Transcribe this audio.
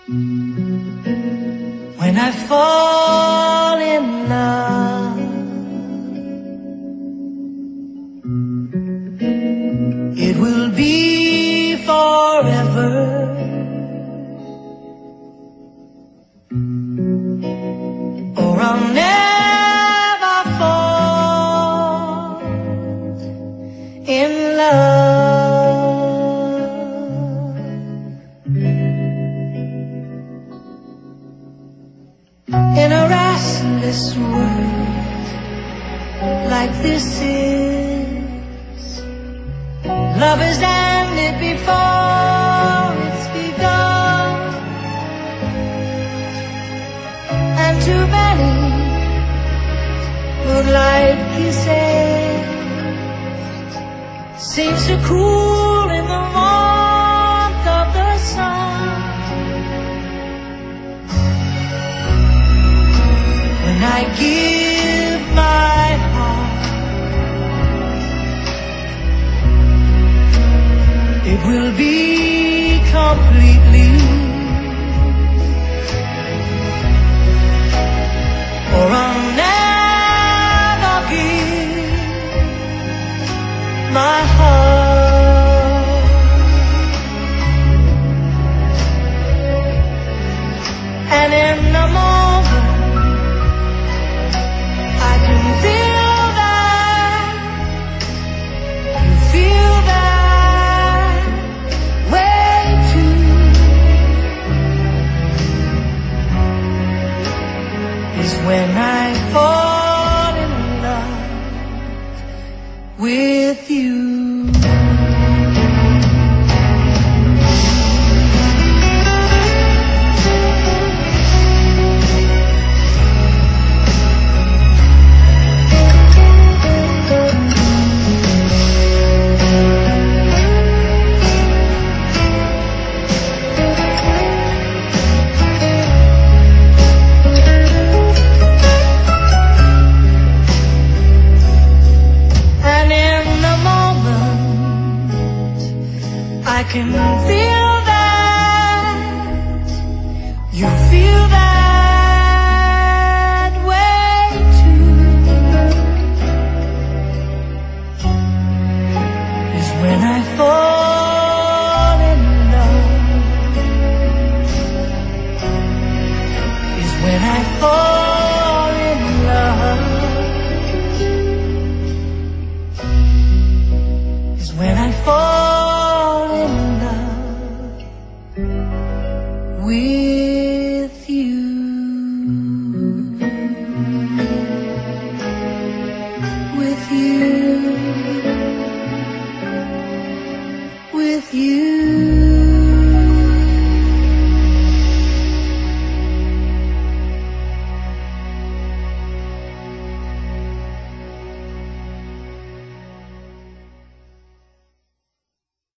When I fall in love, it will be forever. Or I'll never fall in love. In a restless world like this is, love has ended before it's begun, and too many moonlight kisses seem so cool in the warmth of the sun. When I give my heart, it will be completely, or I'll never give my heart. And in the moment I can feel that you feel that way too, is when I fall in love with you. I can feel that you feel that way too, is when I fall in love, is when I fall in love, is when I fall with you. With you. With you.